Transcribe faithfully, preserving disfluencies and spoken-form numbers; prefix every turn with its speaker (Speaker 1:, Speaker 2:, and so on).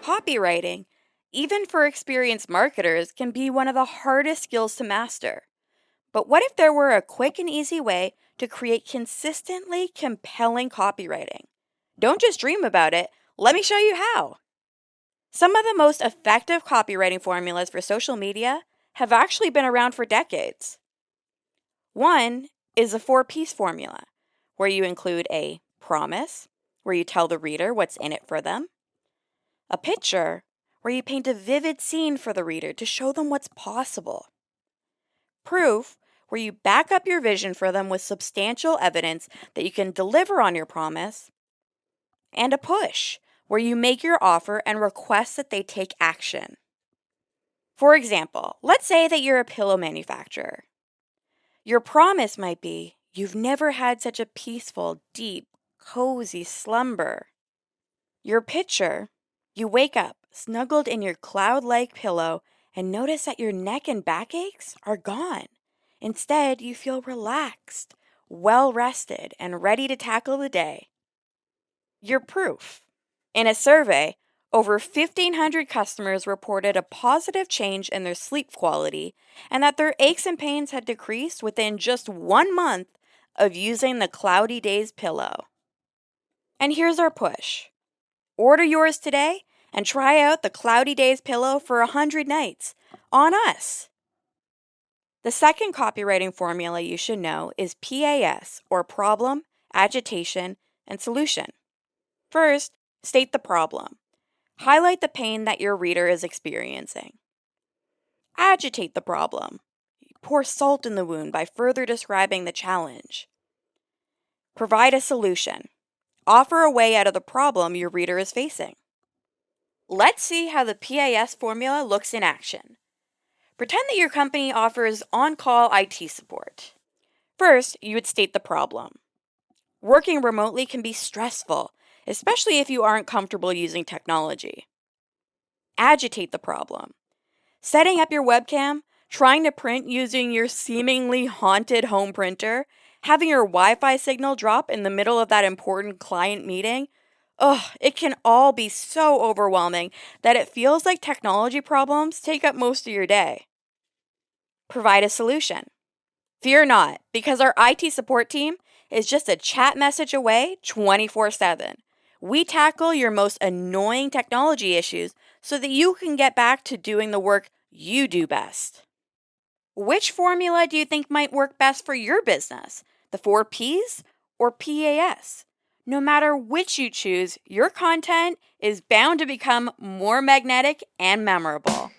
Speaker 1: Copywriting, even for experienced marketers, can be one of the hardest skills to master. But what if there were a quick and easy way to create consistently compelling copywriting? Don't just dream about it, let me show you how. Some of the most effective copywriting formulas for social media have actually been around for decades. One is the four-piece formula, where you include a promise, where you tell the reader what's in it for them, a picture, where you paint a vivid scene for the reader to show them what's possible, proof, where you back up your vision for them with substantial evidence that you can deliver on your promise, and a push, where you make your offer and request that they take action. For example, let's say that you're a pillow manufacturer. Your promise might be, you've never had such a peaceful, deep, cozy slumber. Your picture, you wake up snuggled in your cloud-like pillow and notice that your neck and back aches are gone. Instead, you feel relaxed, well-rested, and ready to tackle the day. Your proof. In a survey, over fifteen hundred customers reported a positive change in their sleep quality and that their aches and pains had decreased within just one month of using the Cloudy Days pillow. And here's our push. Order yours today and try out the Cloudy Days pillow for one hundred nights on us. The second copywriting formula you should know is P A S, or problem, agitation, and solution. First, state the problem. Highlight the pain that your reader is experiencing. Agitate the problem. Pour salt in the wound by further describing the challenge. Provide a solution. Offer a way out of the problem your reader is facing. Let's see how the P A S formula looks in action. Pretend that your company offers on-call I T support. First, you would state the problem. Working remotely can be stressful, especially if you aren't comfortable using technology. Agitate the problem. Setting up your webcam, trying to print using your seemingly haunted home printer, having your Wi-Fi signal drop in the middle of that important client meeting, ugh, it can all be so overwhelming that it feels like technology problems take up most of your day. Provide a solution. Fear not, because our I T support team is just a chat message away twenty-four seven. We tackle your most annoying technology issues so that you can get back to doing the work you do best. Which formula do you think might work best for your business? The four P's or P A S? No matter which you choose, your content is bound to become more magnetic and memorable.